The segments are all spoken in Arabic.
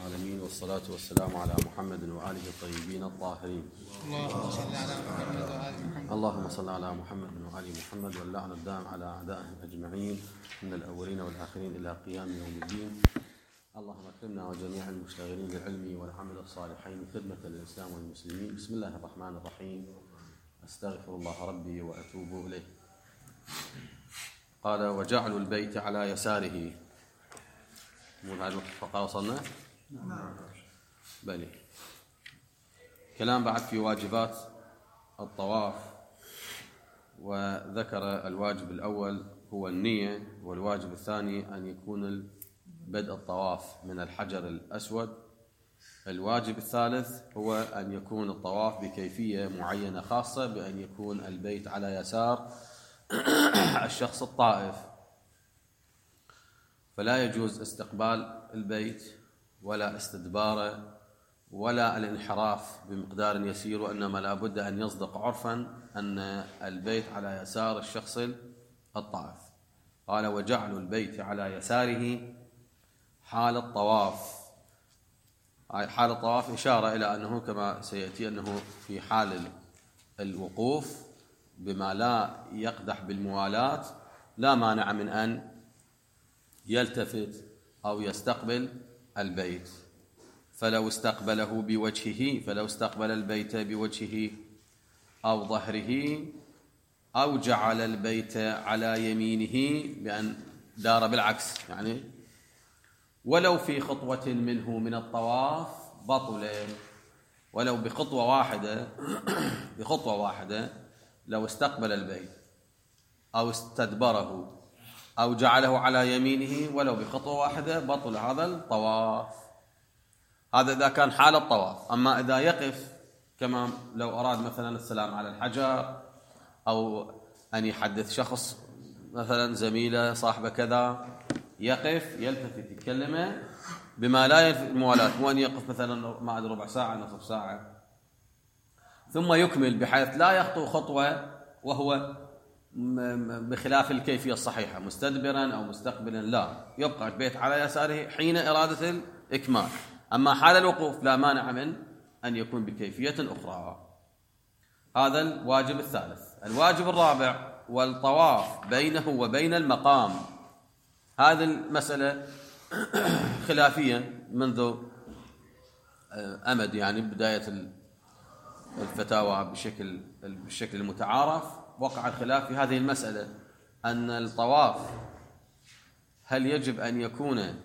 العالمين، والصلاة والسلام على محمد وآله الطيبين الطاهرين. اللهم صل على محمد وآل محمد. اللهم صل على محمد وآل محمد، واللعن الدائم على أعدائهم أجمعين من الأولين والآخرين إلى قيام يوم الدين. اللهم اكرمنا وجميع المشتغلين بالعلم والعمل الصالحين خدمة للإسلام والمسلمين. بسم الله الرحمن الرحيم. أستغفر الله ربي وأتوب إليه. قال: وجعلوا البيت على يساره. مو هذا الفقرة وصلنا؟ بلي. كلام بعد في واجبات الطواف، وذكر الواجب الأول هو النية، والواجب الثاني أن يكون بدء الطواف من الحجر الأسود. الواجب الثالث هو أن يكون الطواف بكيفية معينة خاصة، بأن يكون البيت على يسار الشخص الطائف، فلا يجوز استقبال البيت ولا استدباره ولا الانحراف بمقدار يسير، وإنما لا بد أن يصدق عرفا أن البيت على يسار الشخص الطائف. قال: وجعلوا البيت على يساره حال الطواف. حال الطواف إشارة إلى أنه كما سيأتي أنه في حال الوقوف بما لا يقدح بالموالاة لا مانع من أن يلتفت أو يستقبل البيت. فلو استقبل البيت بوجهه أو ظهره، أو جعل البيت على يمينه بأن دار بالعكس، يعني ولو في خطوة منه من الطواف بطل، ولو بخطوة واحدة لو استقبل البيت أو استدبره أو جعله على يمينه ولو بخطوة واحدة بطل هذا الطواف. هذا إذا كان حال الطواف. أما إذا يقف، كما لو أراد مثلا السلام على الحجر، أو أن يحدث شخص مثلا زميله صاحبه كذا، يقف يلتفت يتكلمه بما لا يلفت الموالاة، مو أن يقف مثلا ما أدري ربع ساعة نصف ساعة ثم يكمل بحيث لا يخطو خطوة وهو بخلاف الكيفية الصحيحة مستدبرا أو مستقبلا، لا، يبقى البيت على يساره حين إرادة الإكمال. أما حال الوقوف لا مانع من أن يكون بكيفية أخرى. هذا الواجب الثالث. الواجب الرابع والطواف بينه وبين المقام. هذه المسألة خلافية منذ أمد، يعني بداية الفتاوى بالشكل المتعارف وقع الخلاف في هذه المسألة، أن الطواف هل يجب أن يكون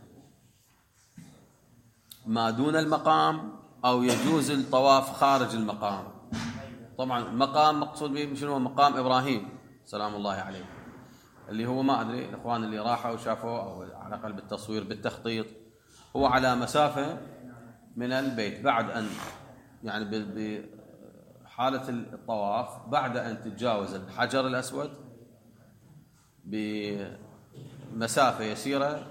ما دون المقام أو يجوز الطواف خارج المقام. طبعا المقام مقصود به شنو؟ مقام إبراهيم سلام الله عليه، اللي هو ما أدري الإخوان اللي راحوا وشافوا أو على الأقل بالتصوير بالتخطيط، هو على مسافة من البيت بعد أن يعني بحالة الطواف بعد أن تتجاوز الحجر الأسود بمسافة يسيرة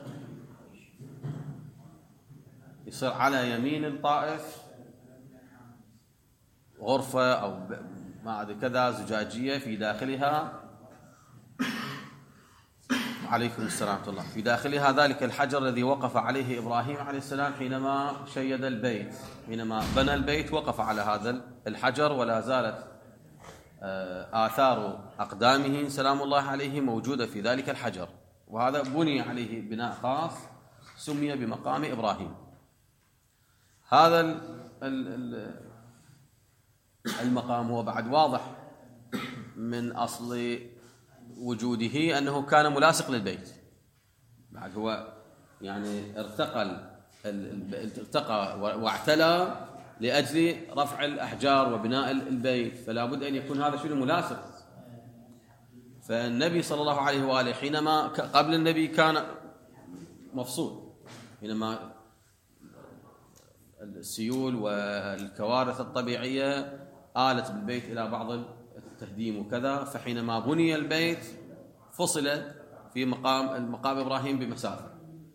يصير على يمين الطائف غرفة أو ما أدري كذا زجاجية في داخلها، عليكم السلام ورحمة الله، في داخلها ذلك الحجر الذي وقف عليه إبراهيم عليه السلام حينما شيد البيت، حينما بنى البيت وقف على هذا الحجر، ولا زالت آثار أقدامه سلام الله عليه موجودة في ذلك الحجر، وهذا بني عليه بناء خاص سمي بمقام إبراهيم. هذا المقام هو بعد واضح من أصل وجوده أنه كان ملاصق للبيت، بعد هو يعني ارتقى واعتلى لأجل رفع الأحجار وبناء البيت، فلا بد أن يكون هذا شيء ملاصق. فالنبي صلى الله عليه وآله حينما قبل النبي كان مفصول، حينما السيول والكوارث الطبيعية آلت بالبيت إلى بعض التهديم وكذا، فحينما بني البيت فصل في المقام إبراهيم بمسافة.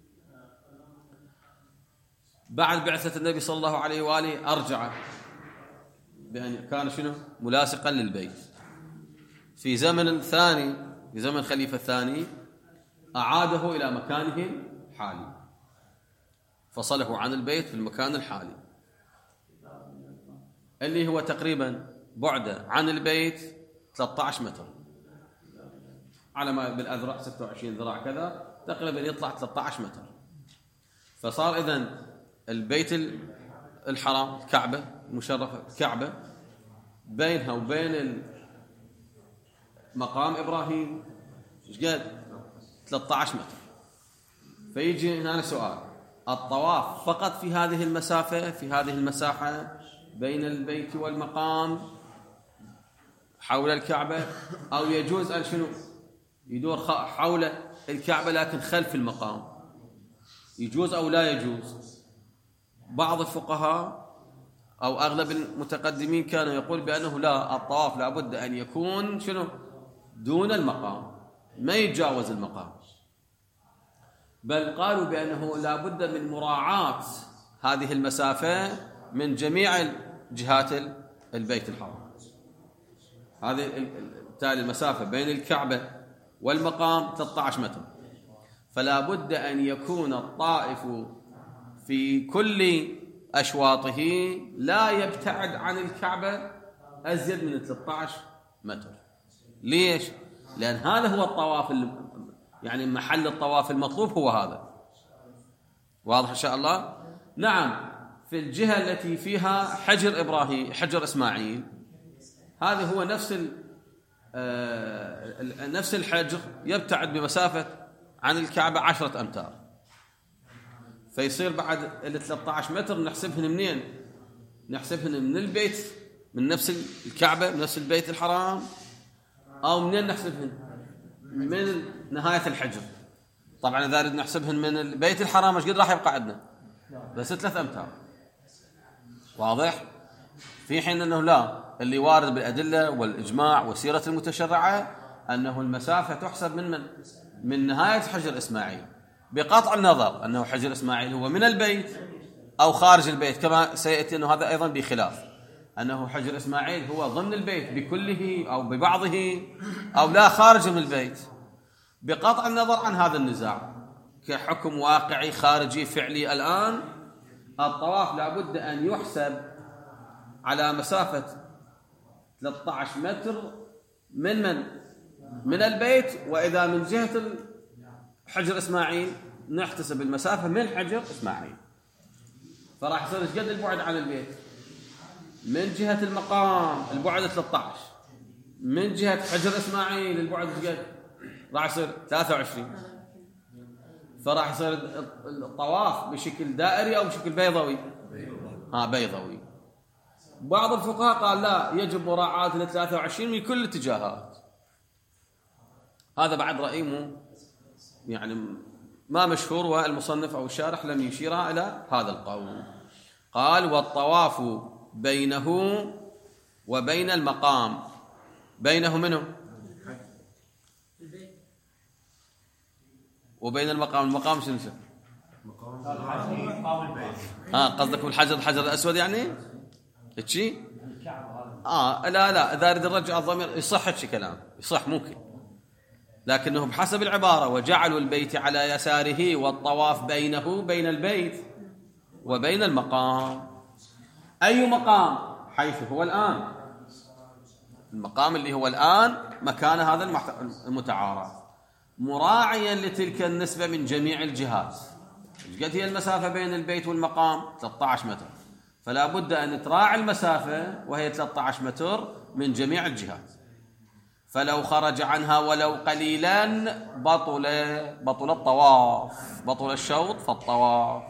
بعد بعثة النبي صلى الله عليه وآله أرجع بأن كان شنو؟ ملاصقا للبيت. في زمن ثاني، في زمن خليفة الثاني، أعاده إلى مكانه الحالي. فصله عن البيت في المكان الحالي اللي هو تقريبا بعده عن البيت 13 متر، على ما بالأذرع 26 ذراع كذا، تقريبا يطلع 13 متر. فصار إذن البيت الحرام، الكعبة المشرفة، الكعبة بينها وبين مقام إبراهيم ايش قد 13 متر. فيجي هنا سؤال: الطواف فقط في هذه المسافة، في هذه المساحة بين البيت والمقام حول الكعبة، أو يجوز أن شنو يدور حول الكعبة لكن خلف المقام؟ يجوز أو لا يجوز؟ بعض الفقهاء أو أغلب المتقدمين كانوا يقول بأنه لا، الطواف لابد أن يكون شنو دون المقام، ما يتجاوز المقام، بل قالوا بأنه لابد من مراعاة هذه المسافة من جميع جهات البيت الحرام. هذه بالتالي المسافة بين الكعبة والمقام 13 متر، فلا بد أن يكون الطائف في كل أشواطه لا يبتعد عن الكعبة أزيد من 13 متر. ليش؟ لأن هذا هو الطواف، يعني محل الطواف المطلوب هو هذا. واضح إن شاء الله؟ نعم. في الجهة التي فيها حجر إبراهيم، حجر إسماعيل، هذا هو نفس الحجر يبتعد بمسافة عن الكعبة 10 أمتار، فيصير بعد ال 13 متر نحسبهن منين؟ نحسبهن من البيت، من نفس الكعبة، من نفس البيت الحرام، أو منين نحسبهن؟ من نهاية الحجر. طبعا إذا نريد نحسبهن من البيت الحرام ايش قد راح يبقى عندنا؟ بس 3 أمتار. واضح؟ في حين أنه لا، اللي وارد بالأدلة والإجماع والسيرة المتشرعة أنه المسافة تحسب من نهاية حجر إسماعيل، بقطع النظر أنه حجر إسماعيل هو من البيت أو خارج البيت، كما سيأتي أنه هذا أيضا بخلاف، أنه حجر إسماعيل هو ضمن البيت بكله أو ببعضه أو لا خارج من البيت، بقطع النظر عن هذا النزاع كحكم واقعي خارجي فعلي. الآن الطواف لابد أن يحسب على مسافة 13 متر من البيت، وإذا من جهة حجر إسماعيل نحتسب المسافة من حجر إسماعيل، فراح يصير ايش قد البعد عن البيت؟ من جهة المقام البعد 13، من جهة حجر إسماعيل البعد ايش قد؟ راح يصير 23. فراح يصير الطواف بشكل دائري أو بشكل بيضوي؟ بيضوي. بعض الفقهاء قال لا، يجب مراعاة ال 23 من كل الاتجاهات. هذا بعد رأيه يعني ما مشهور، والمصنف أو الشارح لم يشير إلى هذا القول. قال: والطواف بينه وبين المقام، بينه منه وبين المقام شنو؟ قصدك الحجر الأسود يعني؟ هيك؟ لا إذا أريد الرجع الضمير يصح هيك كلام، يصح ممكن، لكنه بحسب العبارة: وجعلوا البيت على يساره والطواف بينه بين البيت وبين المقام. أي مقام؟ حيث هو الآن، المقام اللي هو الآن مكان هذا المتعارف، مراعيا لتلك النسبة من جميع الجهات. قد هي المسافة بين البيت والمقام 13 متر، فلا بد أن تراعي المسافة وهي 13 متر من جميع الجهات. فلو خرج عنها ولو قليلا بطل الطواف، بطل الشوط فالطواف.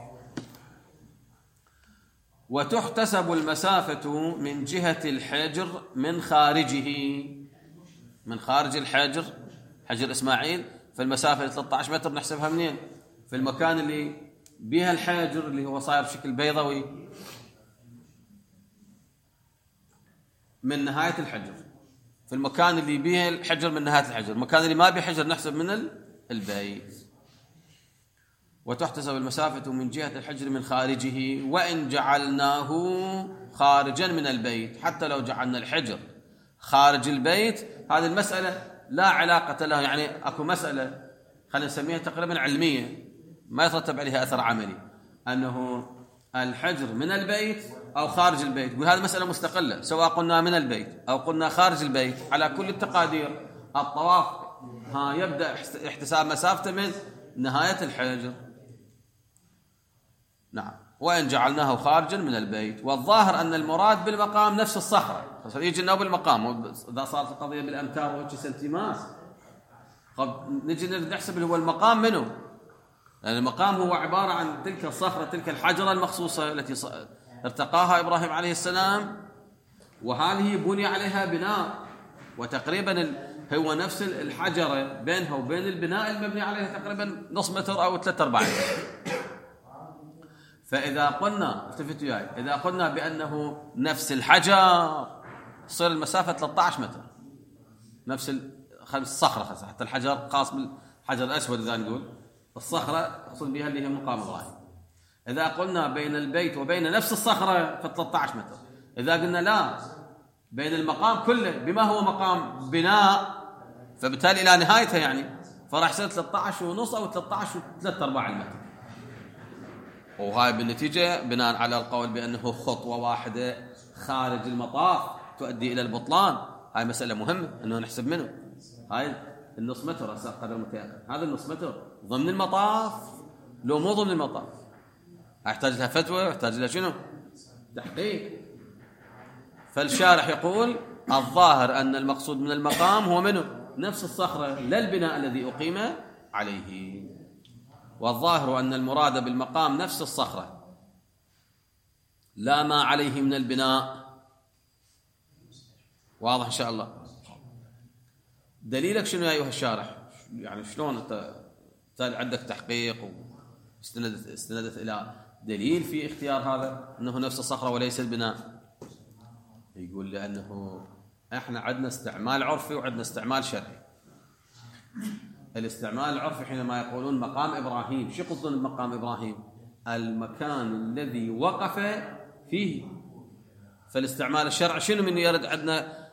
وتحتسب المسافة من جهة الحجر من خارجه، من خارج الحجر، حجر إسماعيل، فالمسافة 13 متر نحسبها منين؟ في المكان اللي بها الحجر اللي هو صاير بشكل بيضوي، من نهاية الحجر، في المكان اللي به الحجر من نهاية الحجر، المكان اللي ما به حجر نحسب من البيت. وتحتسب المسافة من جهة الحجر من خارجه، وإن جعلناه خارجا من البيت، حتى لو جعلنا الحجر خارج البيت، هذه المسألة لا علاقة لها، يعني أكو مسألة خلينا نسميها تقريبا علمية ما يترتب عليها أثر عملي، أنه الحجر من البيت أو خارج البيت، يقول هذه مسألة مستقلة، سواء قلنا من البيت أو قلنا خارج البيت على كل التقادير الطواف يبدأ احتساب مسافته من نهاية الحجر. نعم، وإن جعلناه خارجا من البيت. والظاهر أن المراد بالمقام نفس الصخرة، يجي لنا بالمقام إذا صارت القضية بالأمتار و سنتيمات. طب نجي نحسب اللي هو المقام منه، لأن المقام هو عبارة عن تلك الصخرة، تلك الحجرة المخصوصة التي ارتقاها إبراهيم عليه السلام، وهذه بني عليها بناء، وتقريبا هو نفس الحجرة بينها وبين البناء المبني عليها تقريبا نص متر أو 3/4 متر. فإذا قلنا التفتوا وياي، إذا قلنا بأنه نفس الحجر تصير المسافة 13 متر، نفس الصخرة، حتى الحجر خاص بالحجر الأسود إذا نقول الصخرة أقصد بها اللي هي مقام إبراهيم. إذا قلنا بين البيت وبين نفس الصخرة ف 13 متر. إذا قلنا لا، بين المقام كله بما هو مقام بناء، فبالتالي إلى نهايتها يعني فراح يصير 13.5 أو 13.3/4 متر. وهاي بالنتيجة بناء على القول بأنه خطوة واحدة خارج المطاف تؤدي إلى البطلان. هاي مسألة مهمة أنه نحسب منه. هاي النص متر قدر متيقن، هذا النص متر ضمن المطاف لو مو ضمن المطاف، أحتاج لها فتوى، أحتاج لها شنو؟ تحقيق. فالشارح يقول الظاهر أن المقصود من المقام هو منه نفس الصخرة لا البناء الذي أقيم عليه. والظاهر أن المراد بالمقام نفس الصخرة لا ما عليه من البناء. واضح إن شاء الله؟ دليلك شنو يا أيها الشارح؟ يعني شلون أنت عندك تحقيق واستندت إلى دليل في اختيار هذا أنه نفس الصخرة وليس البناء؟ يقول لأنه إحنا عندنا استعمال عرفي وعندنا استعمال شرعي. الاستعمال العرفي حينما يقولون مقام إبراهيم، شو يقصدون بمقام إبراهيم؟ المكان الذي وقف فيه. فالاستعمال الشرعي شنو من يرد عندنا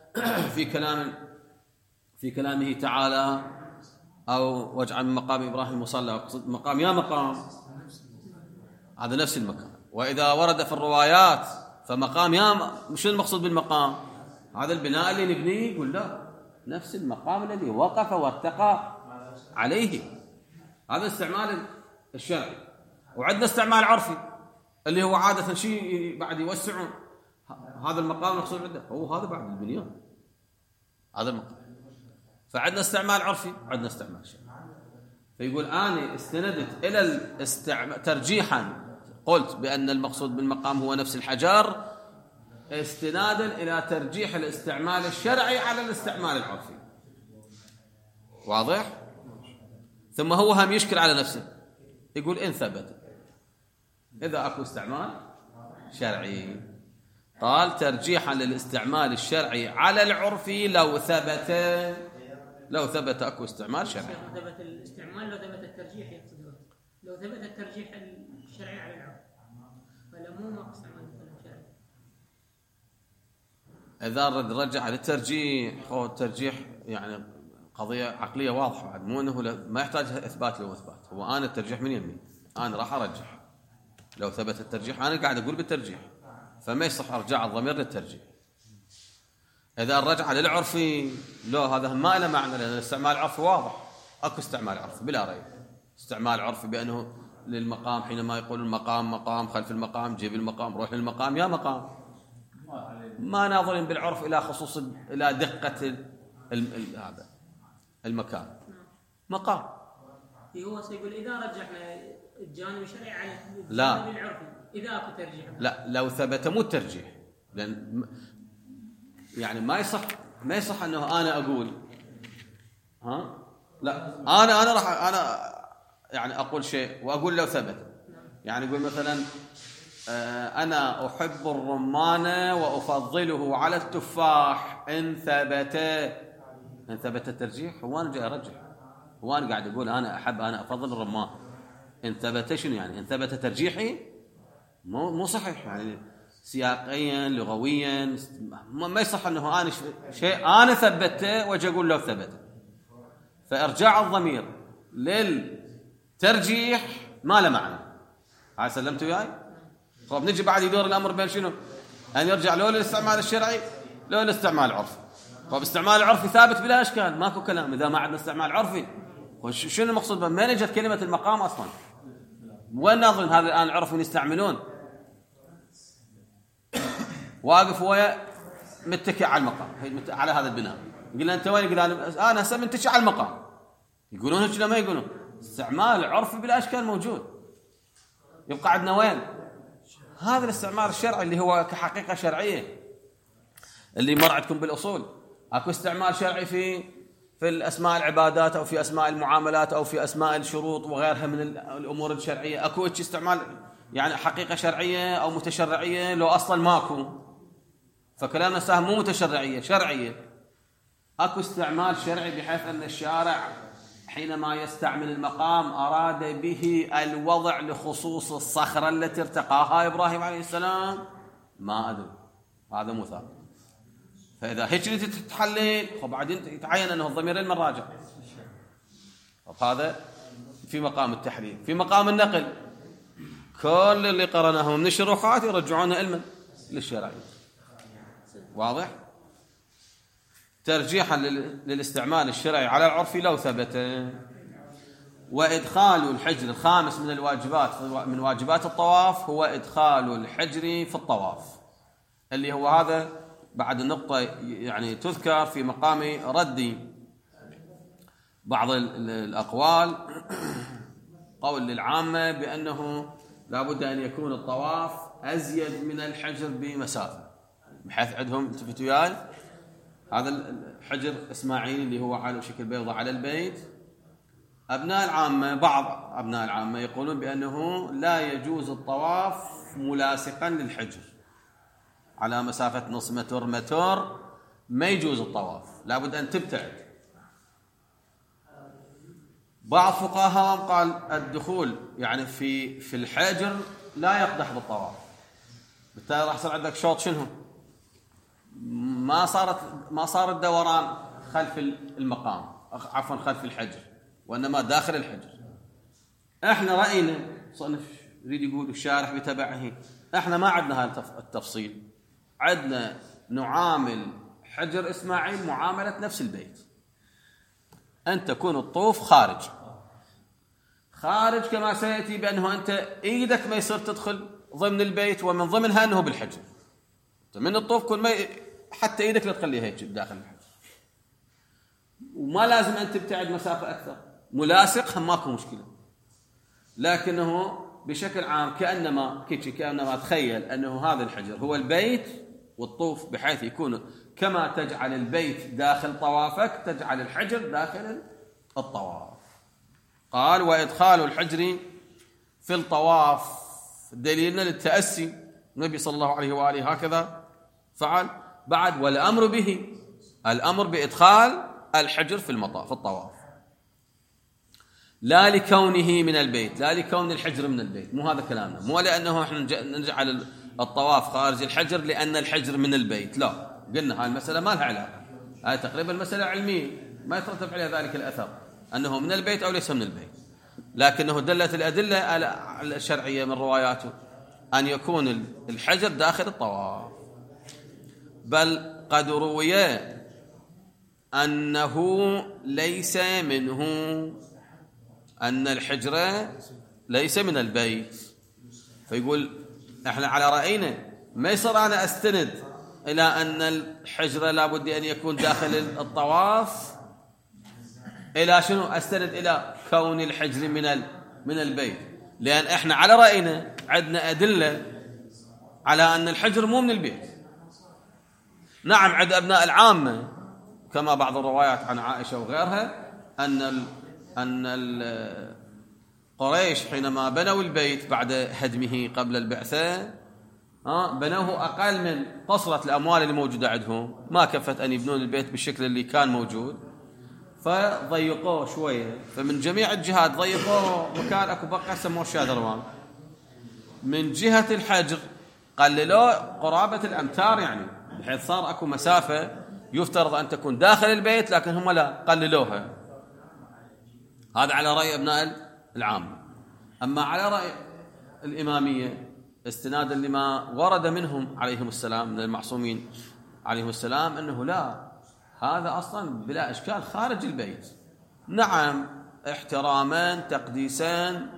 في كلامه تعالى أو واجعل من مقام إبراهيم مصلى، مقام يا مقام، هذا نفس المكان. وإذا ورد في الروايات فمقام شنو المقصود بالمقام؟ هذا البناء اللي نبنيه، يقول لا، نفس المقام الذي وقف وارتقى عليه. هذا استعمال الشرعي. وعندنا استعمال عرفي اللي هو عادة شيء بعد يوسعون هذا المقام المقصود عنده هو هذا بعد البنيان، هذا المقام. فعندنا استعمال عرفي وعندنا استعمال شرعي. فيقول أنا استندت إلى ترجيحا قلت بأن المقصود بالمقام هو نفس الحجر استنادا إلى ترجيح الاستعمال الشرعي على الاستعمال العرفي. واضح؟ ثم هو هم يشكل على نفسه، يقول إن ثبت، إذا أكو استعمال شرعي، قال ترجيحا للاستعمال الشرعي على العرفي لو ثبت أكو استعمال شرعي. لو ثبت الاستعمال، لو ثبت الترجيح يقصد، لو ثبت الترجيح الشرعي على العرف، فلا مو ما استعمال شرعي. إذا رجع للترجيح، هو الترجيح يعني قضية عقلية واضحة، مو أنه ما يحتاج إثبات له إثبات. هو أنا الترجيح من يمي، أنا راح أرجح. لو ثبت الترجيح أنا قاعد أقول بالترجيح، فما يصح أرجع الضمير للترجيح. إذا الرجعة للعرفي لا، هذا ما له معنى، لأن الاستعمال العرفي واضح، أكو استعمال عرفي بلا ريب. استعمال عرفي بأنه للمقام، حينما يقول المقام مقام، خلف المقام، جيب المقام، روح للمقام يا مقام، ما ناظرين بالعرف إلى خصوص إلى دقة هذا المكان مقام. هو سيقول إذا رجحنا الجانب الشرعي على الجانب العرفي، إذا أكو ترجيح، لا لو ثبت مو الترجيح، لأن يعني ما يصح أنه أنا أقول لا، أنا راح يعني أقول شيء وأقول لو ثبت. يعني يقول مثلا أنا أحب الرمان وأفضله على التفاح إن ثبت الترجيح. هو أنا جاي أرجح، هو أنا قاعد أقول أنا أفضل الرمان. إن ثبت شنو يعني؟ إن ثبت ترجيحي مو صحيح، يعني سياقيا لغويا ما يصح أنه أنا شيء أنا ثبته وأجي أقول لو ثبت. فإرجاع الضمير للترجيح ما له معنى، هاي سلمت وياي؟ طب نجي بعد يدور الأمر بين شنو؟ أن يرجع لو للاستعمال الشرعي لو للاستعمال العرفي. طب استعمال العرفي ثابت بلا إشكال، ماكو كلام. إذا ما عندنا استعمال عرفي شنو المقصود؟ من اجت كلمة المقام أصلا؟ وين نظن هذا الآن العرفيين يستعملون؟ واقف ويا متكئ على المقام على هذا البناء، قلنا أنت وين؟ يقول أنا هسه منتشي على المقام. يقولون هيك ولا ما يقولون؟ استعمال عرفي بلا أشكال موجود. يبقى عندنا وين؟ هذا الاستعمال الشرعي اللي هو كحقيقة شرعية اللي مر عندكم بالأصول. أكو استعمال شرعي في الأسماء العبادات أو في أسماء المعاملات أو في أسماء الشروط وغيرها من الأمور الشرعية. أكو استعمال يعني حقيقة شرعية أو متشرعية لو أصلا ماكو، فكلامنا سهم مو متشرعية شرعية. أكو استعمال شرعي بحيث أن الشارع حينما يستعمل المقام أراد به الوضع لخصوص الصخرة التي ارتقاها إبراهيم عليه السلام. ما أدري، هذا مو ثابت. فإذا هيك تتحلل وبعدين يتعين أنه الضميرين من راجع. طب هذا في مقام التحليل. في مقام النقل كل اللي قرناه من الشروحات يرجعون علما للشرعي. واضح؟ ترجيحا للاستعمال الشرعي على العرفي لو ثبت. وإدخال الحجر الخامس من الواجبات من واجبات الطواف هو إدخال الحجر في الطواف، اللي هو هذا بعد النقطة يعني تذكر في مقام رد بعض الأقوال. قول للعامة بأنه لا بد أن يكون الطواف أزيد من الحجر بمسافة، بحيث عندهم التفتوا وياي هذا الحجر إسماعيل اللي هو على شكل بيضة على البيت. أبناء العامة بعض أبناء العامة يقولون بأنه لا يجوز الطواف ملاصقا للحجر على مسافة نص متر متر، ما يجوز الطواف، لابد أن تبتعد. بعض فقهاء قال الدخول يعني في الحجر لا يقدح بالطواف، بالتالي راح يصير عندك شوط شنو؟ ما صار الدوران خلف المقام، عفوا خلف الحجر، وإنما داخل الحجر. احنا رأينا صنف يريد يقول الشارح بتبعه احنا ما عندنا هذا التفصيل، عندنا نعامل حجر إسماعيل معاملة نفس البيت، أن تكون الطوف خارج كما سيأتي بأنه أنت إيدك ما يصير تدخل ضمن البيت، ومن ضمنها أنه بالحجر. من الطوف كل ما حتى إيدك لا تخليها هيك داخل الحجر، وما لازم أن تبتعد مسافة أكثر، ملاصق هم ماكو مشكلة، لكنه بشكل عام كأنما تخيل أنه هذا الحجر هو البيت والطوف، بحيث يكون كما تجعل البيت داخل طوافك تجعل الحجر داخل الطواف. قال وإدخال الحجر في الطواف دليلنا للتأسي، النبي صلى الله عليه وآله هكذا فعل. بعد والأمر به، الأمر بإدخال الحجر في الطواف، لا لكونه من البيت، لا لكون الحجر من البيت، مو هذا كلامنا، مو لأنه احنا نجعل الطواف خارج الحجر لأن الحجر من البيت، لا، قلنا هاي المسألة ما لها علاقة، هاي تقريبا مسألة علمية ما يترتب عليها ذلك الأثر أنه من البيت أو ليس من البيت، لكنه دلت الأدلة على الشرعية من رواياته أن يكون الحجر داخل الطواف. بل قد روي أنه ليس منه، أن الحجر ليس من البيت. فيقول احنا على رأينا ما يصير أنا أستند إلى أن الحجر لابد أن يكون داخل الطواف، إلى شنو؟ أستند إلى كون الحجر من البيت، لأن احنا على رأينا عندنا أدلة على أن الحجر مو من البيت. نعم عند أبناء العامة كما بعض الروايات عن عائشة وغيرها أن قريش حينما بنوا البيت بعد هدمه قبل البعثة بنوه أقل من قصرة الأموال اللي موجودة عندهم، ما كفت أن يبنون البيت بالشكل اللي كان موجود، فضيقوه شوية. فمن جميع الجهات ضيقوه، وكان أكو بقى سموه الشاذروان. من جهة الحجر قللوه قرابة الأمتار، يعني بحيث صار أكو مسافة يفترض أن تكون داخل البيت، لكن هم لا قللوها. هذا على رأي أبناء العام. أما على رأي الإمامية استنادا لما ورد منهم عليهم السلام من المعصومين عليهم السلام أنه لا، هذا أصلا بلا إشكال خارج البيت. نعم، احتراما تقديسا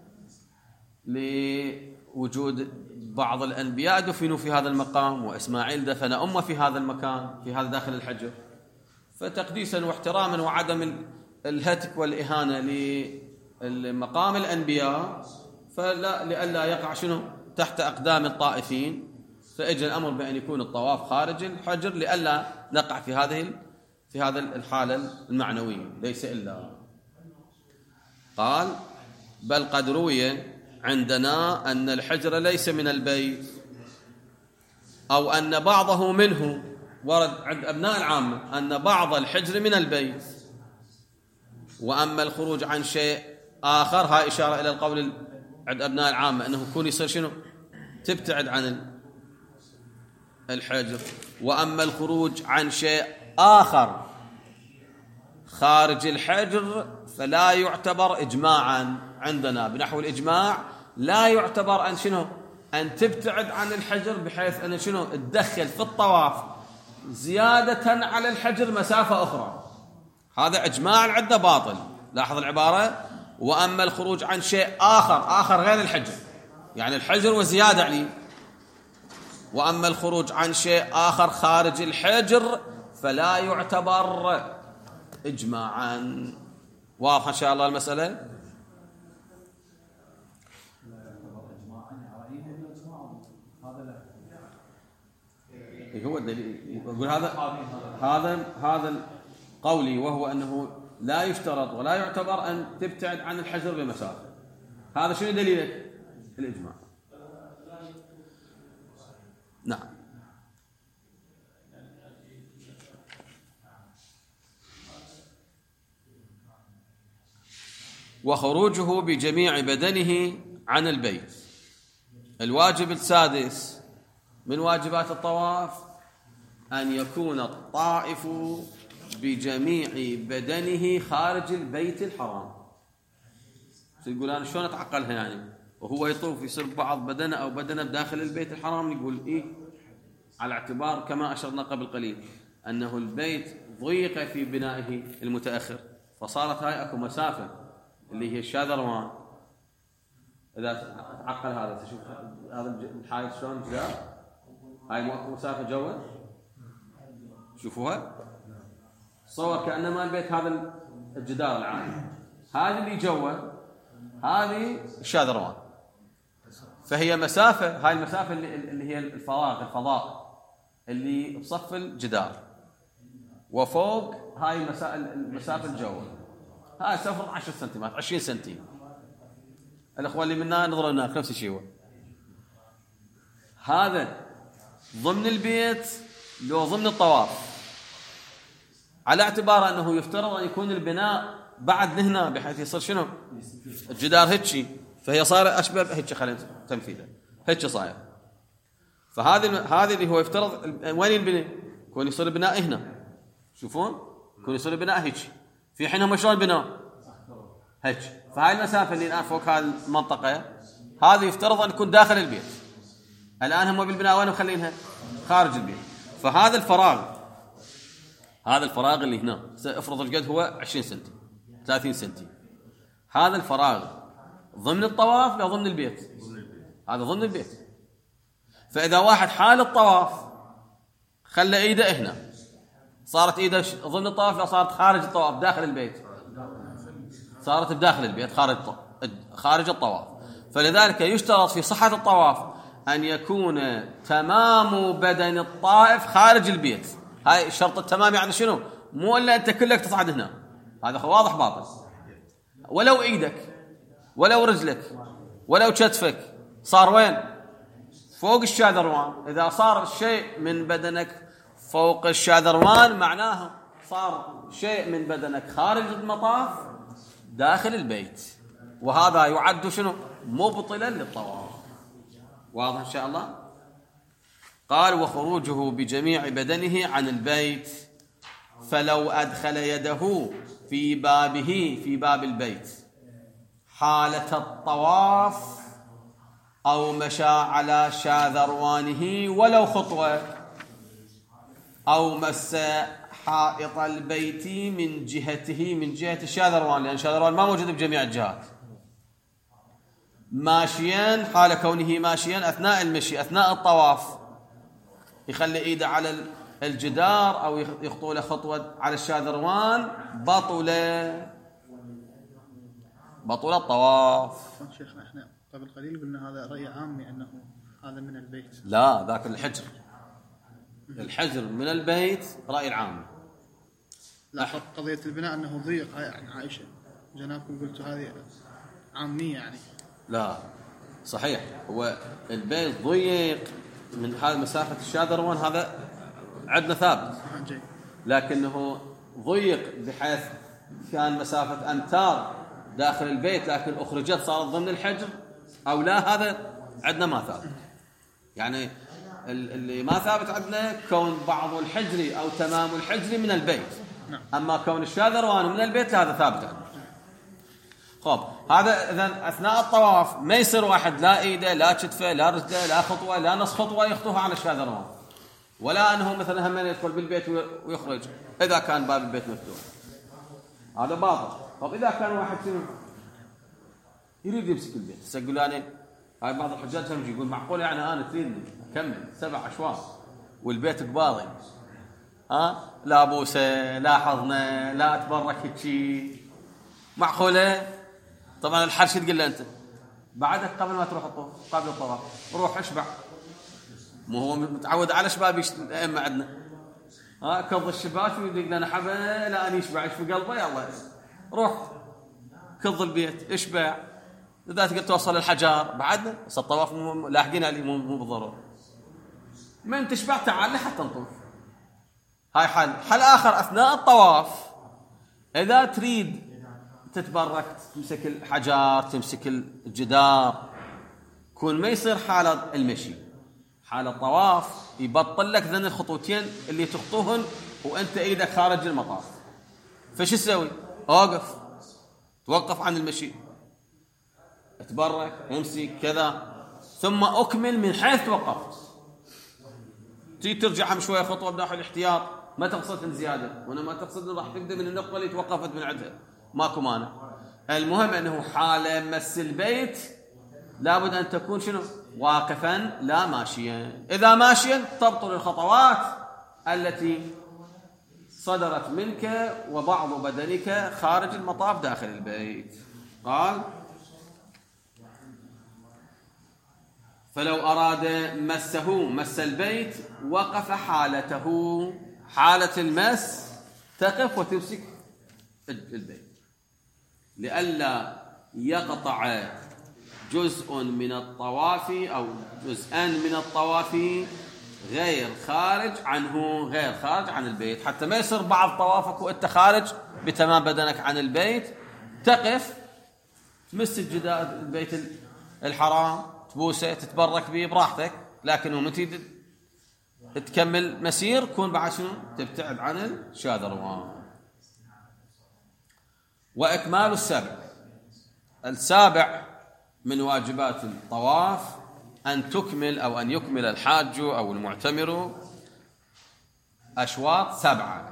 لوجود بعض الأنبياء دفنوا في هذا المقام، وإسماعيل دفن أمه في هذا المكان، في هذا داخل الحجر، فتقديسا واحتراما وعدم الهتك والإهانة لمقام الأنبياء، فلا لئلا يقع شنو تحت أقدام الطائفين، فإجى الأمر بأن يكون الطواف خارج الحجر لئلا نقع في هذا الحالة المعنوية. ليس إلا قال بل قد روي عندنا أن الحجر ليس من البيت، أو أن بعضه منه، ورد عند أبناء العامة أن بعض الحجر من البيت، وأما الخروج عن شيء آخر، هاي إشارة إلى القول عند أبناء العامة أنه يكون يصير شنو تبتعد عن الحجر. وأما الخروج عن شيء آخر خارج الحجر فلا يعتبر إجماعا عندنا، بنحو الإجماع لا يعتبر أن شنو أن تبتعد عن الحجر بحيث أن شنو تدخل في الطواف زيادة على الحجر مسافة أخرى، هذا إجماع العدة باطل. لاحظ العبارة، وأما الخروج عن شيء آخر غير الحجر، يعني الحجر وزيادة عليه، وأما الخروج عن شيء آخر خارج الحجر فلا يعتبر إجماعا. واضح إن شاء الله المسألة؟ هو الدليل يقول هذا قولي، وهو أنه لا يشترط ولا يعتبر أن تبتعد عن الحجر بمسافة. هذا شنو دليلك؟ الإجماع. نعم. وخروجه بجميع بدنه عن البيت. الواجب السادس من واجبات الطواف أن يكون الطائف بجميع بدنه خارج البيت الحرام. تقول أنا شلون أتعقلها يعني؟ وهو يطوف يصير بعض بدنه أو بدنه بداخل البيت الحرام. نقول إيه؟ على اعتبار كما أشرنا قبل قليل أنه البيت ضيق في بنائه المتأخر، فصارت هاي أكو مسافة اللي هي الشاذروان. إذا تعقل هذا تشوف هذا الحائط شلون جدار، هاي مو مسافة جوا، شوفوها صور كأنما البيت هذا الجدار العالي، هذه اللي جوا هذه الشاذروان، فهي مسافة، هاي المسافة اللي هي الفضاء اللي بصف الجدار، وفوق هاي المسافة الجوا، هاي سفر 10 سنتيمتر 20 سنتيم. الأخوة اللي منا نظروا هناك نفس الشيء هو هذا ضمن البيت لو ضمن الطواف، على اعتبار أنه يفترض أن يكون البناء بعد هنا بحيث يصير شنو الجدار هيك، فهي صار أشبه هيك، خلينا تنفيذه هيك صاير. فهذا اللي هو يفترض وين البناء يكون يصير البناء هنا، شوفون يكون يصير البناء هيك، في حين هم شلون البناء هيك. فهاي المسافة اللي الآن فوق هذه المنطقة هذه يفترض أن يكون داخل البيت، الآن هم بالبناء وين مخلينها خارج البيت. فهذا الفراغ اللي هنا افرض القد هو 20 سنتي 30 سنتي، هذا الفراغ ضمن الطواف لا ضمن البيت؟ هذا ضمن البيت. فإذا واحد حال الطواف خلى ايده هنا، صارت ايده ضمن الطواف لا صارت خارج الطواف داخل البيت؟ صارت بداخل البيت خارج الطواف. فلذلك يشترط في صحة الطواف أن يكون تمام بدن الطائف خارج البيت. هاي شرط التمام يعني شنو؟ مو إلا أنت كلك تصعد هنا، هذا واضح باطل. ولو إيدك ولو رجلك ولو كتفك صار وين؟ فوق الشاذروان. إذا صار شيء من بدنك فوق الشاذروان معناه صار شيء من بدنك خارج المطاف داخل البيت، وهذا يعد شنو؟ مبطلا للطواف. واضح إن شاء الله؟ قال وخروجه بجميع بدنه عن البيت، فلو أدخل يده في باب البيت حالة الطواف أو مشى على شاذروانه ولو خطوة، أو مس حائط البيت من جهته، من جهة الشاذروان، لأن الشاذروان ما موجود بجميع الجهات. ماشيا، حال كونه ماشيا أثناء المشي أثناء الطواف، يخلي إيده على الجدار أو يخطو له خطوة على الشاذروان، بطل الطواف. شيخنا احنا قبل قليل قلنا هذا رأي عامي أنه هذا من البيت. لا، ذاك الحجر. الحجر من البيت رأي العام. لا، قضية البناء أنه ضيق يعني عائشة جنابكم قلتوا هذه عامية يعني. لا صحيح، هو البيت ضيق من هذه مسافة الشاذروان، هذا عندنا ثابت، لكنه ضيق بحيث كان مسافة أمتار داخل البيت لكن أخرجت صارت ضمن الحجر أو لا، هذا عندنا ما ثابت. يعني اللي ما ثابت عندنا كون بعض الحجري أو تمام الحجري من البيت، أما كون الشاذروان من البيت هذا ثابت عندنا. خب، هذا إذن أثناء الطواف ما يصير واحد لا إيده لا كتفه لا رجله لا خطوة لا نص خطوة يخطوها على الشاذروان، ولا أنه مثلا هم يدخل بالبيت ويخرج إذا كان باب البيت مفتوح، هذا باطل. طب إذا كان واحد يريد يمسك البيت، تقول أنا هاي بعض الحجاج هم يقول معقول يعني أنا تريدني أكمل 7 أشواط والبيت قباضي، لا بوسه لا حضنه لا أتبرك هيك، معقولة؟ طبعا الحرش تقول له أنت بعدك قبل ما تروح الطواف، قبل الطواف روح اشبع، مو هو متعود على شباب الأئمة عندنا، كض الشباك ويدق لنا حبه لا أن يشبع ايش في قلبه، يلا روح كض البيت اشبع، إذا تقدر توصل الحجار بعدنا، بس الطواف لاحقين عليه مو بالضرورة، من تشبع تعال حتى نطوف. هاي حل آخر أثناء الطواف، إذا تريد تتبرك تمسك الحجار تمسك الجدار، كون ما يصير حالة المشي، حالة الطواف يبطل لك ذن الخطوتين اللي تخطوهن وأنت إيدك خارج المطاف، فش تسوي؟ أوقف، توقف عن المشي، اتبرك امسك كذا، ثم أكمل من حيث توقفت. تيجي ترجع هم شوية خطوة بداخل الاحتياط، ما تقصد زيادة، وإنما تقصد راح تبدأ من النقطة اللي توقفت من عندها، ماكو مانع. المهم أنه حالة مس البيت لابد أن تكون شنو؟ واقفا لا ماشيا. إذا ماشيا تبطل الخطوات التي صدرت منك وبعض بدنك خارج المطاف داخل البيت. قال فلو أراد مس البيت وقف حالته، حالة المس تقف وتمسك البيت لئلا يقطع جزء من الطواف أو جزءان من الطواف غير خارج عن البيت، حتى ما يصير بعض طوافك وانت خارج بتمام بدنك عن البيت، تقف تمس البيت الحرام تبوسه تتبرك به براحتك، لكنه متى تكمل مسير كون بعد شنو تبتعد عن الشاذروان. وإكمال السابع من واجبات الطواف أن تكمل أو أن يكمل الحاج أو المعتمر أشواط 7،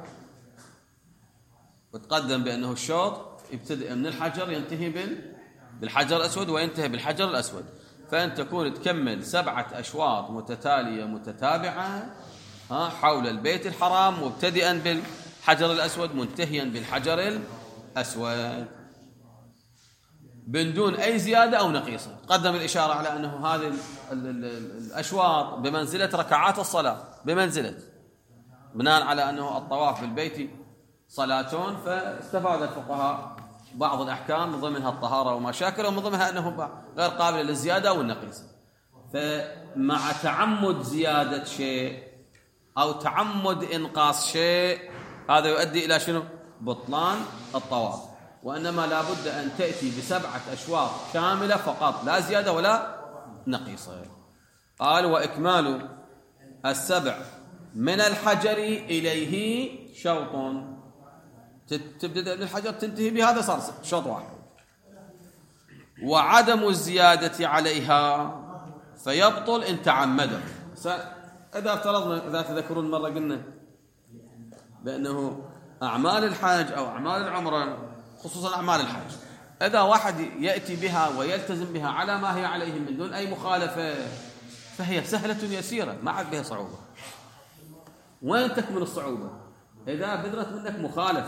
وتقدم بأنه الشوط يبتدئ من الحجر ينتهي بالحجر الأسود وينتهي بالحجر الأسود، فأن تكون تكمل 7 أشواط متتالية متتابعة حول البيت الحرام، مبتدئا بالحجر الأسود منتهيا بالحجر الأسود بدون أي زيادة أو نقيصة. قدم الإشارة على أنه هذه الأشواط بمنزلة ركعات الصلاة، بمنزلة بناء على أنه الطواف بالبيت صلاتون، فاستفاد الفقهاء بعض الأحكام من ضمنها الطهارة وما شاكل، ومن ضمنها أنه غير قابل للزيادة أو النقيصة. فمع تعمد زيادة شيء أو تعمد إنقاص شيء هذا يؤدي إلى شنو؟ بطلان الطواف، وإنما لا بد أن تأتي ب7 أشواط كاملة فقط، لا زيادة ولا نقيصة. قال وإكمال 7 من الحجر إليه شوط، تبدأ من الحجر تنتهي بهذا صار شوط واحد. وعدم الزيادة عليها فيبطل إن تعمده. إذا افترضنا، إذا تذكرون مرة قلنا بأنه أعمال الحج أو أعمال العمرة، خصوصا أعمال الحج، إذا واحد يأتي بها ويلتزم بها على ما هي عليه من دون أي مخالفة فهي سهلة يسيرة، ما عاد بها صعوبة. وين تكمن الصعوبة؟ إذا بدرت منك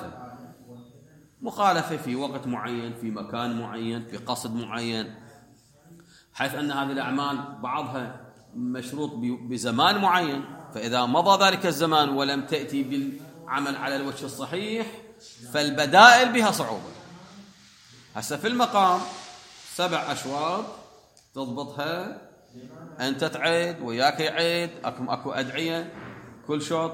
مخالفة في وقت معين، في مكان معين، في قصد معين، حيث أن هذه الأعمال بعضها مشروط بزمان معين، فإذا مضى ذلك الزمان ولم تأتي بالعمل على الوجه الصحيح فالبدائل بها صعوبة. هسه في المقام 7 أشواط تضبطها، أنت تعيد وياك يعيد، أكو أدعية، كل شوط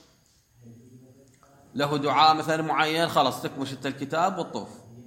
له دعاء مثلا معين، خلاص تكمش انت الكتاب والطوف،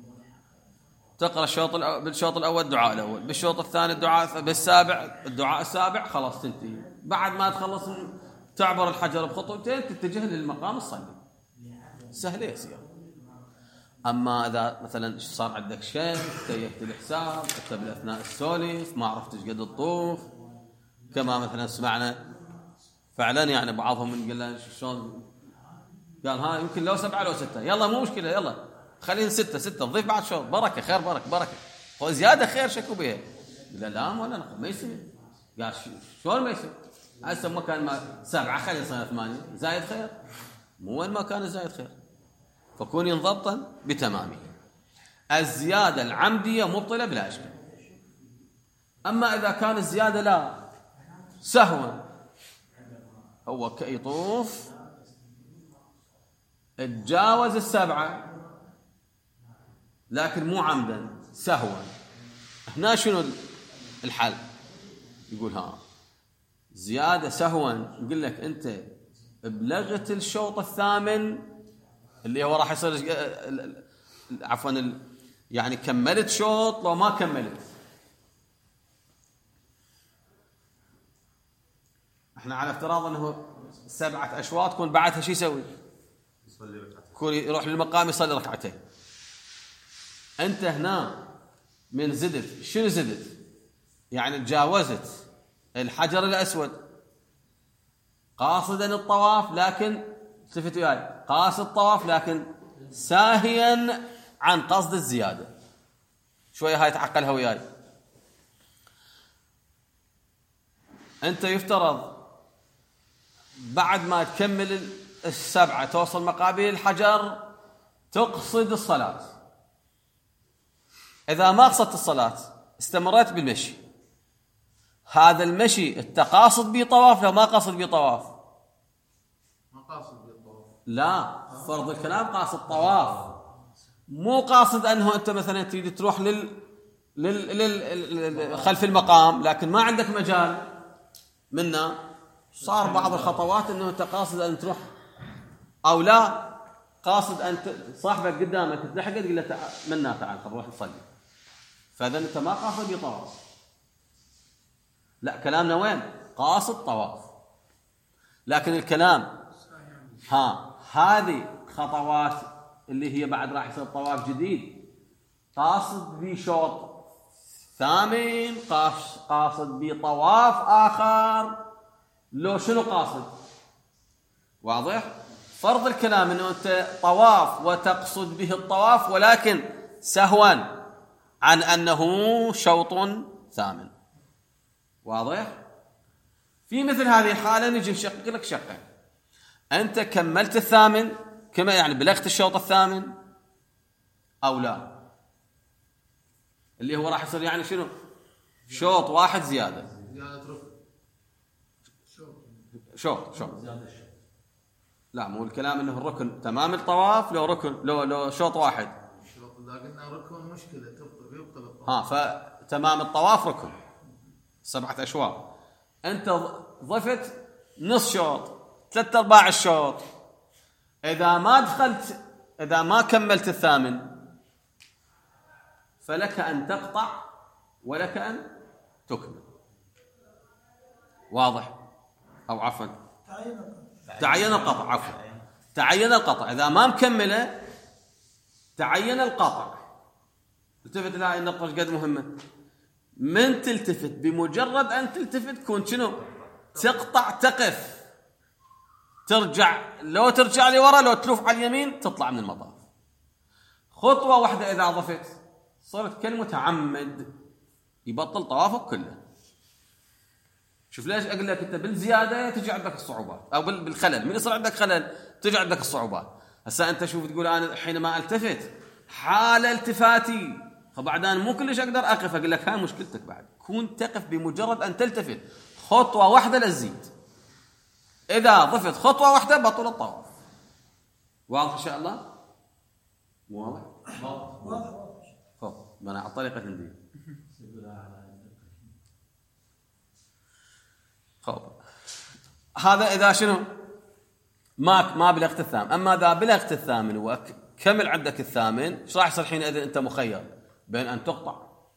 تقرأ بالشوط الأول الدعاء الأول، بالشوط الثاني الدعاء، الدعاء السابع خلاص تنتهي. بعد ما تخلص تعبر الحجر بخطوتين تتجه للمقام الصلي، سهلة يسير. أما إذا مثلا صار عندك شيء تيهت الحساب، أنت بالأثناء السولف ما عرفت قد الطوف، كما مثلا سمعنا فعلا يعني بعضهم من قال له شلون، قال ها يمكن لو 7 لو 6، يلا مو مشكلة، يلا خلينا 6 نضيف بعد شوط، بركة خير بركة هو زيادة خير شكو بها. قال لا ولا نقول ما يصير. قال شلون ما يصير؟ هسه ما كان 7 خلينا يصير 8 زايد خير، مو وين ما كان زايد خير، فكون ينضبطا بتمامه. الزيادة العمدية مبطلة بلا إشكال. أما إذا كان الزيادة لا سهوا، هو كيطوف اتجاوز 7 لكن مو عمدا، سهوا، هنا شنو الحل؟ يقول ها زيادة سهوا، يقول لك أنت بلغت الشوط الثامن اللي هو راح يصير عفوا يعني كملت شوط لو ما كملت. احنا على افتراض انه 7 أشواط كون بعدها شو يسوي؟ كون يروح للمقام يصلي ركعتين. انت هنا من زدت، شنو زدت؟ يعني تجاوزت الحجر الأسود قاصدا الطواف، لكن التفت وياي، قاصد الطواف لكن ساهيا عن قصد الزيادة. شوية هاي تعقلها وياي. أنت يفترض بعد ما تكمل 7 توصل مقابل الحجر تقصد الصلاة. إذا ما قصدت الصلاة استمرت بالمشي، هذا المشي التقاصد به طواف لو ما قصد به طواف؟ ما قاصد بالطواف. لا، فرض الكلام قاصد طواف، مو قاصد أنه أنت مثلا تريد تروح خلف المقام لكن ما عندك مجال منا. صار بعض الخطوات أنه أنت قاصد أن تروح أو لا، قاصد أن صاحبك قدامك تلحقه تقول له منا تعال نروح نصلي، فإذا أنت ما قاصد بطواف. لا، كلامنا وين؟ قاصد طواف. لكن الكلام هذه خطوات اللي هي بعد راح يصير طواف جديد، قاصد بشوط ثامن، قاصد بطواف آخر، لو شنو قاصد؟ واضح؟ فرض الكلام انه انت طواف وتقصد به الطواف ولكن سهوا عن انه شوط ثامن. واضح؟ في مثل هذه الحالة نجي نشقق لك شقة. انت كملت الثامن كما يعني بلغت الشوط الثامن او لا، اللي هو راح يصير يعني شنو؟ شوط واحد زيادة. شوط لا، مو الكلام انه الركن تمام الطواف، لو ركن لو شوط واحد. شوط اذا قلنا ركن مشكلة يبطل الطواف. فتمام الطواف ركن 7 أشواط. انت ضفت نص شوط، 3/4 الشوط. اذا ما كملت الثامن فلك ان تقطع ولك ان تكمل. واضح؟ او عفوا تعين القطع، عفوا تعين القطع. إذا ما مكملة تعين القطع. التفت لها النقطة قد مهمة. من تلتفت، بمجرد أن تلتفت تكون شنو؟ تقطع، تقف، ترجع، لو ترجع لي ورا، لو تلوف على اليمين تطلع من المطاف. خطوة واحدة إذا ضفت صرت كالمتعمد، يبطل طوافك كله. شوف ليش أقول لك أنت بالزيادة تجي عندك الصعوبات، أو بالخلل. من يصير عندك خلل تجي عندك الصعوبات. هسا أنت شوف تقول أنا حينما التفت حال التفاتي، فبعدين مو كلش أقدر أقف. أقول لك هاي مشكلتك، بعد كون تقف بمجرد أن تلتفت خطوة واحدة للزيد. إذا ضفت خطوة واحدة بطل الطواف. واضح إن شاء الله؟ واضح؟ خب أنا على طريقة هندية. خب هذا إذا شنو؟ ما بلغت الثامن. أما إذا بلغت الثامن وكمل عندك الثامن، ايش راح يصير حينئذ؟ أنت مخير بين أن تقطع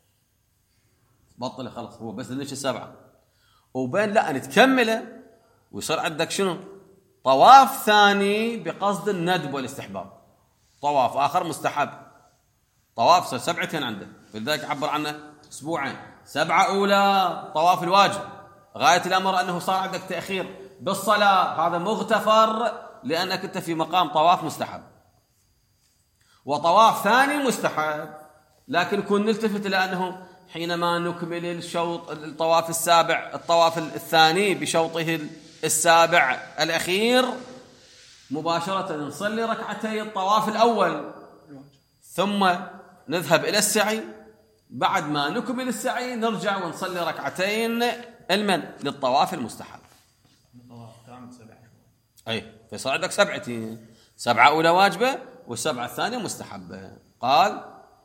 بطل خلص هو بس النش السبعة، وبين لا أن تكمله ويصير عندك شنو؟ طواف ثاني بقصد الندب والاستحباب، طواف آخر مستحب، طواف صار 7 عندك، فلذلك عبر عنه أسبوعين. 7 أولى طواف الواجب، غاية الأمر أنه صار عندك تأخير بالصلاة، هذا مغتفر لأنك أنت في مقام طواف مستحب. وطواف ثاني مستحب، لكن كن نلتفت إلى أنه حينما نكمل الشوط الطواف السابع، الطواف الثاني بشوطه السابع الأخير، مباشرة نصلي ركعتي الطواف الأول ثم نذهب إلى السعي. بعد ما نكمل السعي نرجع ونصلي ركعتين للطواف المستحب. أي فيصير عندك 7 أولى واجبة و7 الثانية مستحبة. قال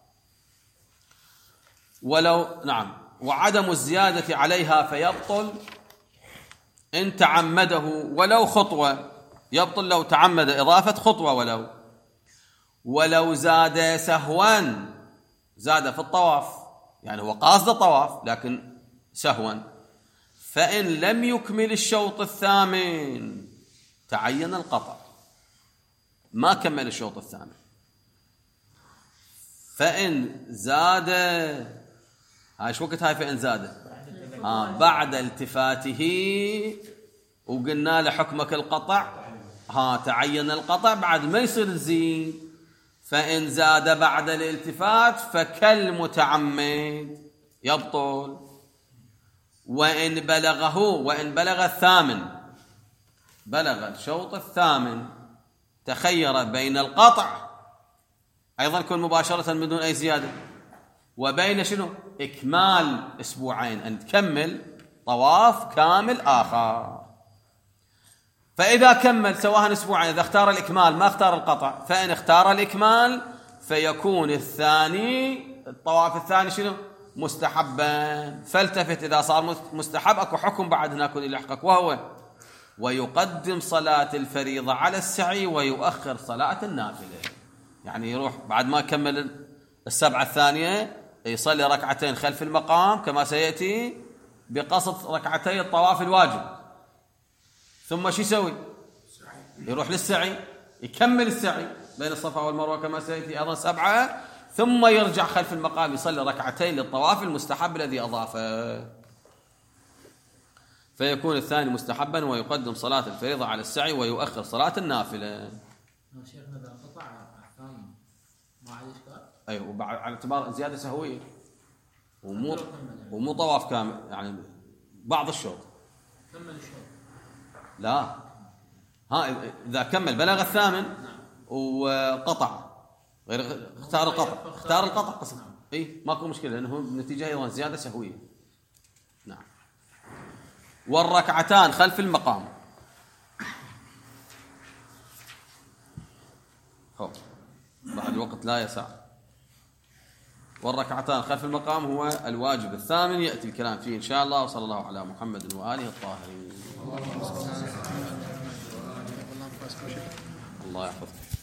ولو وعدم الزيادة عليها فيبطل إن تعمده ولو خطوة، يبطل لو تعمد إضافة خطوة. ولو زاد سهوا، زاد في الطواف يعني هو قاصد الطواف لكن سهوا، فإن لم يكمل الشوط الثامن تعين القطع، ما كمل الشوط الثامن. فإن زاد، هاي شو وقت هاي فإن زاد؟ بعد التفاته، وقلنا له حكمك القطع، تعين القطع بعد ما يصير الزيد. فإن زاد بعد الالتفات فكالمتعمد يبطل. وإن بلغ الثامن، بلغ الشوط الثامن، تخير بين القطع أيضا يكون مباشرة بدون أي زيادة، وبين شنو؟ إكمال أسبوعين، أن تكمل طواف كامل آخر. فإذا كمل سواء أسبوعين، إذا اختار الإكمال ما اختار القطع، فإن اختار الإكمال فيكون الطواف الثاني شنو؟ مستحبا. فالتفت إذا صار مستحب، أكو حكم بعد هناك يلحقك، وهو ويقدم صلاة الفريضة على السعي ويؤخر صلاة النافلة. يعني يروح بعد ما كمل 7 الثانية يصلي ركعتين خلف المقام كما سيأتي بقصد ركعتي الطواف الواجب، ثم شو يسوي؟ يروح للسعي، يكمل السعي بين الصفا والمروة كما سيأتي أيضا 7، ثم يرجع خلف المقام يصلي ركعتين للطواف المستحب الذي أضافه، فيكون الثاني مستحبا ويقدم صلاة الفريضة على السعي ويؤخر صلاة النافلة. شيخنا إذا قطع أحكام ما عليه إشكال؟ أيوة، وبعد على اعتبار زيادة سهوية ومو طواف كامل، يعني بعض الشوط. كمل الشوط؟ لا، إذا كمل بلغ الثامن وقطع، غير اختار القطع قصد. ماكو مشكلة، لأنه النتيجة أيضا زيادة سهوية. نعم. والركعتان خلف المقام، بعد الوقت لا يسع. والركعتان خلف المقام هو الواجب الثامن، يأتي الكلام فيه إن شاء الله. وصلى الله على محمد وآله الطاهرين. الله يحفظك.